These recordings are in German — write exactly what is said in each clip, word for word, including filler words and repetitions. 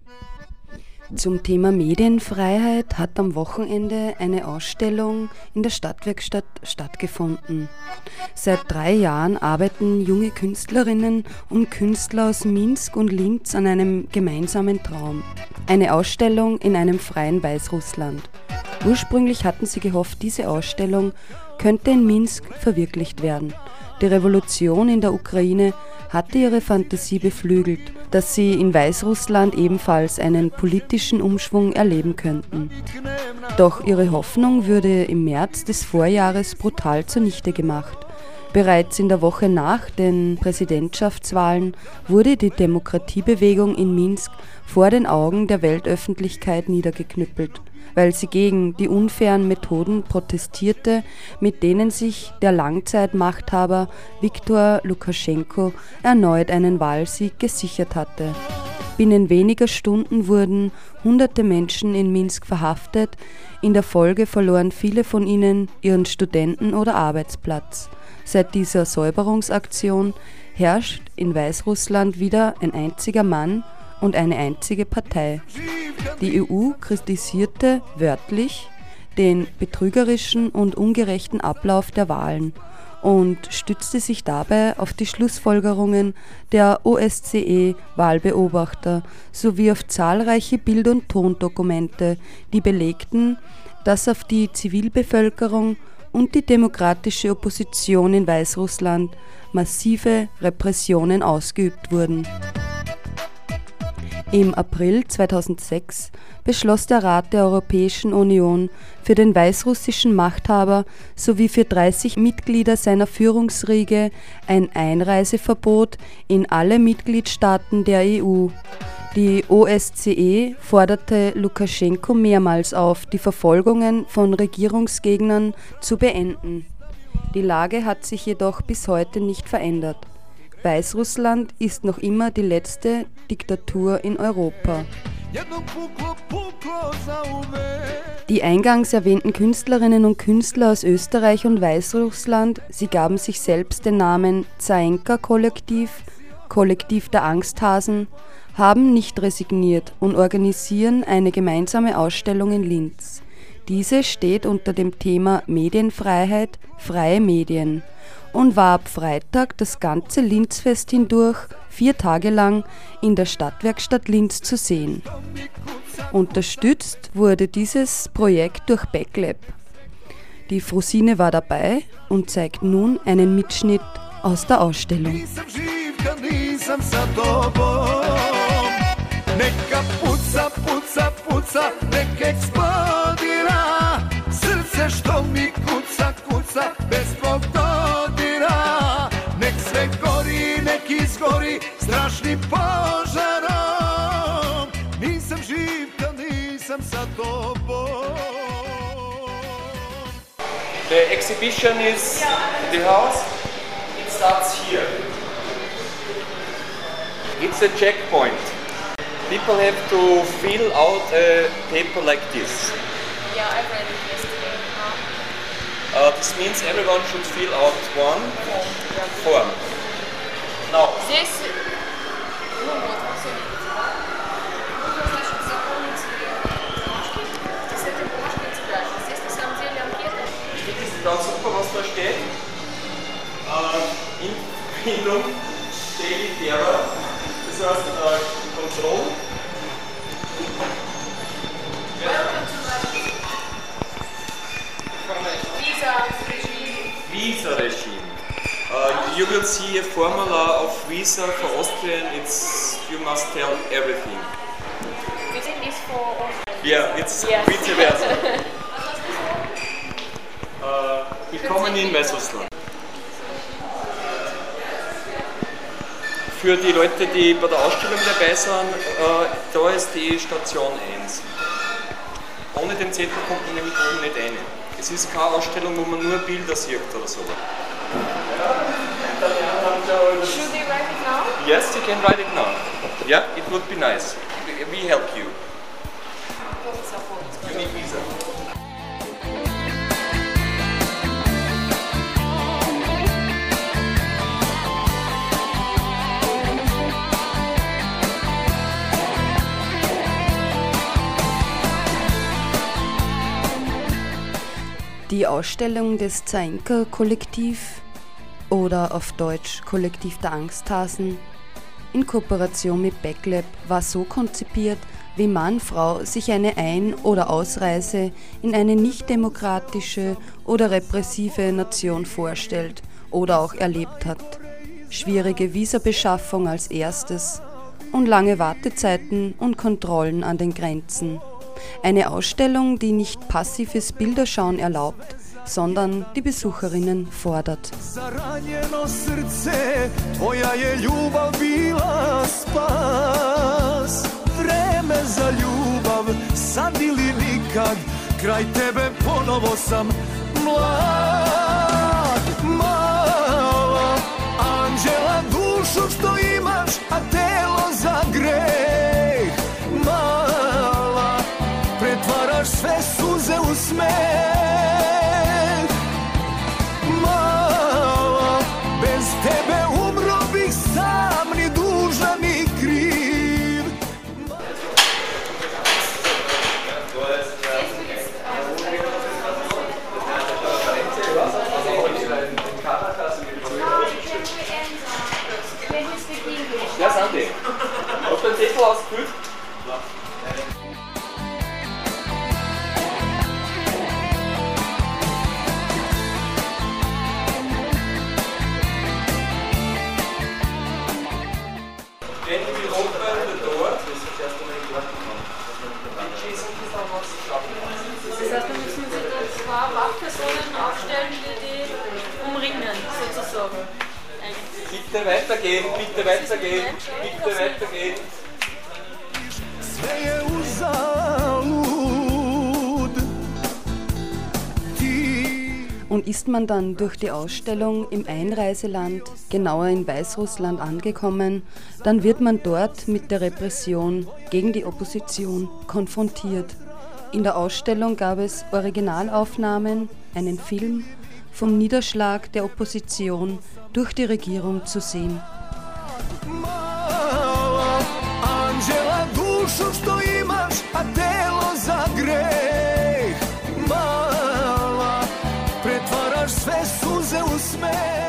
Zum Thema Medienfreiheit hat am Wochenende eine Ausstellung in der Stadtwerkstatt stattgefunden. Seit drei Jahren arbeiten junge Künstlerinnen und Künstler aus Minsk und Linz an einem gemeinsamen Traum. Eine Ausstellung in einem freien Weißrussland. Ursprünglich hatten sie gehofft, diese Ausstellung könnte in Minsk verwirklicht werden. Die Revolution in der Ukraine hatte ihre Fantasie beflügelt, dass sie in Weißrussland ebenfalls einen politischen Umschwung erleben könnten. Doch ihre Hoffnung wurde im März des Vorjahres brutal zunichte gemacht. Bereits in der Woche nach den Präsidentschaftswahlen wurde die Demokratiebewegung in Minsk vor den Augen der Weltöffentlichkeit niedergeknüppelt, weil sie gegen die unfairen Methoden protestierte, mit denen sich der Langzeitmachthaber Viktor Lukaschenko erneut einen Wahlsieg gesichert hatte. Binnen weniger Stunden wurden hunderte Menschen in Minsk verhaftet, in der Folge verloren viele von ihnen ihren Studenten- oder Arbeitsplatz. Seit dieser Säuberungsaktion herrscht in Weißrussland wieder ein einziger Mann und eine einzige Partei. Die E U kritisierte wörtlich den betrügerischen und ungerechten Ablauf der Wahlen und stützte sich dabei auf die Schlussfolgerungen der O S Z E-Wahlbeobachter sowie auf zahlreiche Bild- und Tondokumente, die belegten, dass auf die Zivilbevölkerung und die demokratische Opposition in Weißrussland massive Repressionen ausgeübt wurden. Im April zweitausendsechs beschloss der Rat der Europäischen Union für den weißrussischen Machthaber sowie für dreißig Mitglieder seiner Führungsriege ein Einreiseverbot in alle Mitgliedstaaten der E U. Die O S Z E forderte Lukaschenko mehrmals auf, die Verfolgungen von Regierungsgegnern zu beenden. Die Lage hat sich jedoch bis heute nicht verändert. Weißrussland ist noch immer die letzte Diktatur in Europa. Die eingangs erwähnten Künstlerinnen und Künstler aus Österreich und Weißrussland, sie gaben sich selbst den Namen Zaenka-Kollektiv, Kollektiv der Angsthasen, haben nicht resigniert und organisieren eine gemeinsame Ausstellung in Linz. Diese steht unter dem Thema Medienfreiheit, freie Medien und war ab Freitag das ganze Linzfest hindurch vier Tage lang in der Stadtwerkstatt Linz zu sehen. Unterstützt wurde dieses Projekt durch Backlab. Die Frosine war dabei und zeigt nun einen Mitschnitt aus der Ausstellung. Strašnim požarom, nisam živ kad nisam sa tobom. The exhibition is in the house. It starts here. It's a checkpoint. People have to fill out a paper like this. Yeah, I read it yesterday. Uh, this means everyone should fill out one form. Now. Здесь, ну вот, вы все видите, да? Нужно, значит, заполнить бумажки. С этой бумажкой тебя. Здесь на самом деле анкета. Das ist ganz super, was da steht. Uh, in Verbindung Daily Terror, das heißt uh, Control. Welcome to my visa regime. Visa regime. Uh, you will see a formula of visa for Austrian. It's you must tell everything. Visa is for Austrian. Yeah, it's yes. vice versa. uh, willkommen in Weißrussland. Für die Leute, die bei der Ausstellung dabei sind, uh, da ist die Station eins. Ohne den Zettel kommt man nämlich oben nicht rein. Es ist keine Ausstellung, wo man nur Bilder sieht oder so. Should we write it now? Yes, you can write it now. Yeah, it would be nice. We help you. You need visa. Die Ausstellung des Zainker-Kollektiv oder auf Deutsch Kollektiv der Angsthasen in Kooperation mit Backlab war so konzipiert, wie Mann, Frau sich eine Ein- oder Ausreise in eine nicht demokratische oder repressive Nation vorstellt oder auch erlebt hat. Schwierige Visabeschaffung als erstes und lange Wartezeiten und Kontrollen an den Grenzen. Eine Ausstellung, die nicht passives Bilderschauen erlaubt, sondern die Besucherinnen fordert. Zaranjeno srce, tvoja je ljubav bila spas. Vreme za ljubav, sad ili nikad, kraj tebe ponovo sam mlad. Mala anđela, dušu što imaš, a telo za greh. Mala, pretvaraš sve suze u smeh. Bez tebe umro bih sam, ni dužan, ni kriv. Ja, sind die. Hast du den Zettel ausgefüllt? Das heißt, da müssen sich da zwei Wachpersonen aufstellen, die die umringen, sozusagen. Bitte weitergehen, bitte weitergehen, bitte weitergehen. Sve je uzalud. Ti. Und ist man dann durch die Ausstellung im Einreiseland, genauer in Weißrussland, angekommen, dann wird man dort mit der Repression gegen die Opposition konfrontiert. In der Ausstellung gab es Originalaufnahmen, einen Film vom Niederschlag der Opposition durch die Regierung zu sehen. Mala anđela, dušu što imaš, a telo za greh. Mala, pretvaraš sve suze u smeh.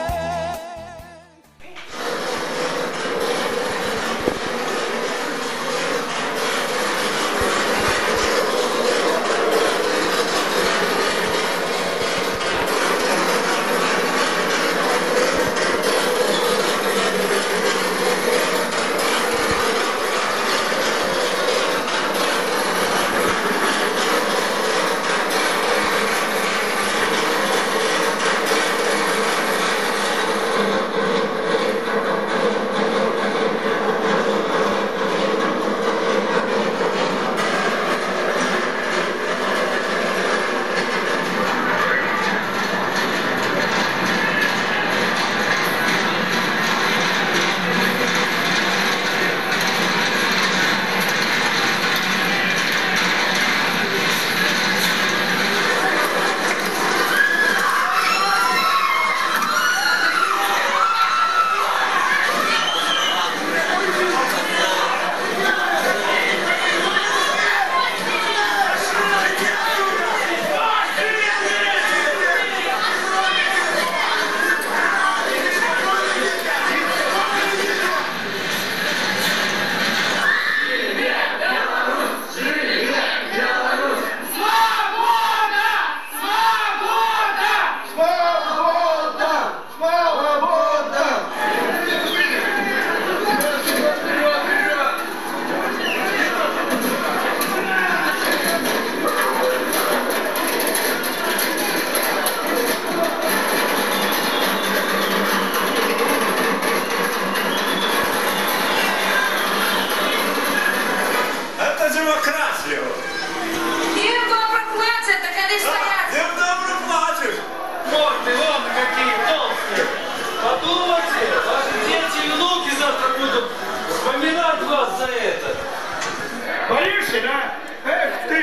Боишься, да? Эх ты!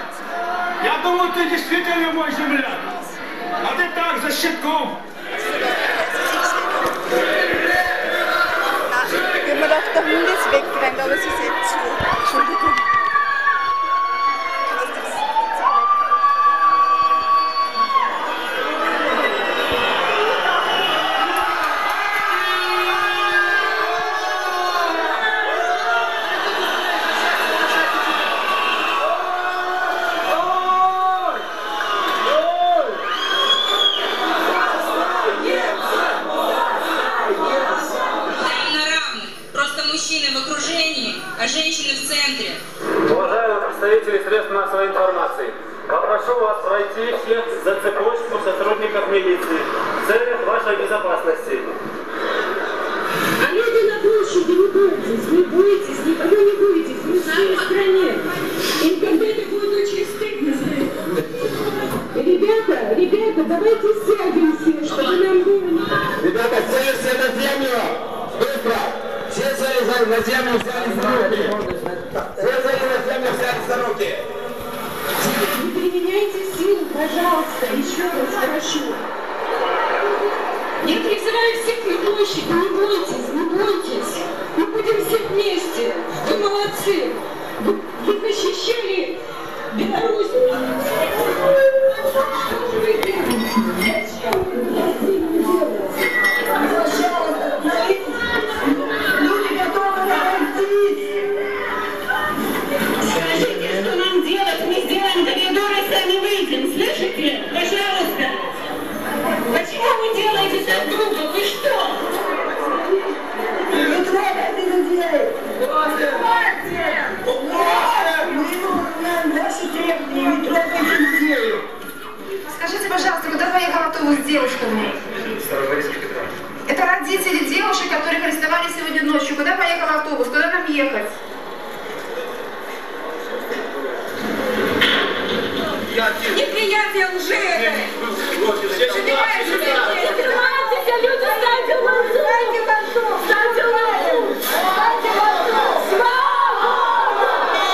Я думал, ты действительно мой земляк. А ты так, за щитком. Wenn man doch der Hund ist wegrennt, aber sie ist jetzt zu. Entschuldigung. массовой информации. Попрошу вас пройти всех за цепочку сотрудников милиции в целях вашей безопасности. А люди на площади, не бойтесь, не бойтесь, никого не бойтесь, мы в своей стране. И когда-то будет очень стыдно за это. Ребята, ребята, давайте сядем все, чтобы нам было. Ребята, сели все на землю! Быстро! Все сели на землю, взялись за руки! Все сели на землю, взялись за руки! Не применяйте силу, пожалуйста, еще раз прошу. Я призываю всех на площадь, не бойтесь, не бойтесь. Мы будем все вместе. Вы молодцы. Вы, вы защищали Беларусь. Люди готовы разойтись. Скажите, что нам делать? Мы сделаем коридоры, сами выйдем. Слышите? Пожалуйста. Почему вы делаете так грубо? Вы что? Не трогайте людей! Мы наши требования, не трогайте людей! Скажите, пожалуйста, куда поехал автобус с девушками? Это родители девушек, которых арестовали сегодня ночью. Куда поехал автобус? Куда нам ехать? Неприятие лжи! Забивайте люди, станьте лжи! Станьте лжи! Станьте лжи! Станьте лжи! Свобода!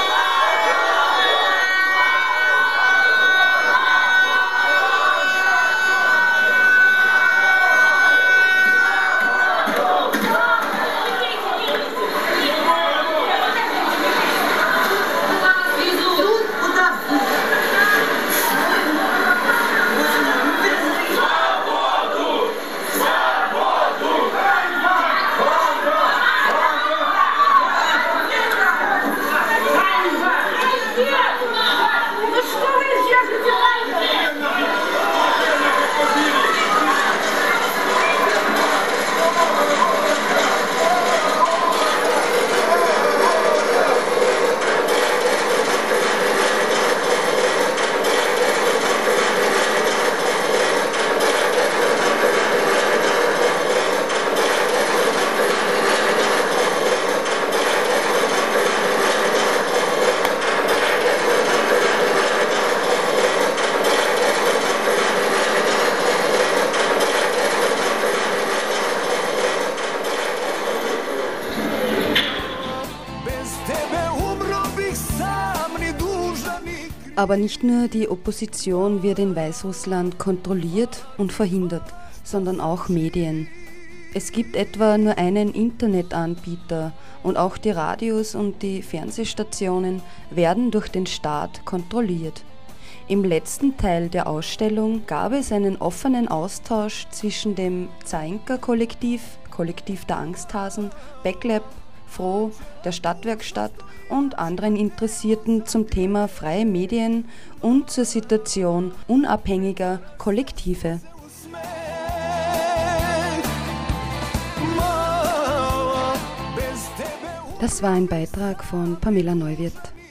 Aber nicht nur die Opposition wird in Weißrussland kontrolliert und verhindert, sondern auch Medien. Es gibt etwa nur einen Internetanbieter und auch die Radios und die Fernsehstationen werden durch den Staat kontrolliert. Im letzten Teil der Ausstellung gab es einen offenen Austausch zwischen dem Zainka-Kollektiv, Kollektiv der Angsthasen, Backlab, Froh, der Stadtwerkstatt und anderen Interessierten zum Thema freie Medien und zur Situation unabhängiger Kollektive. Das war ein Beitrag von Pamela Neuwirth.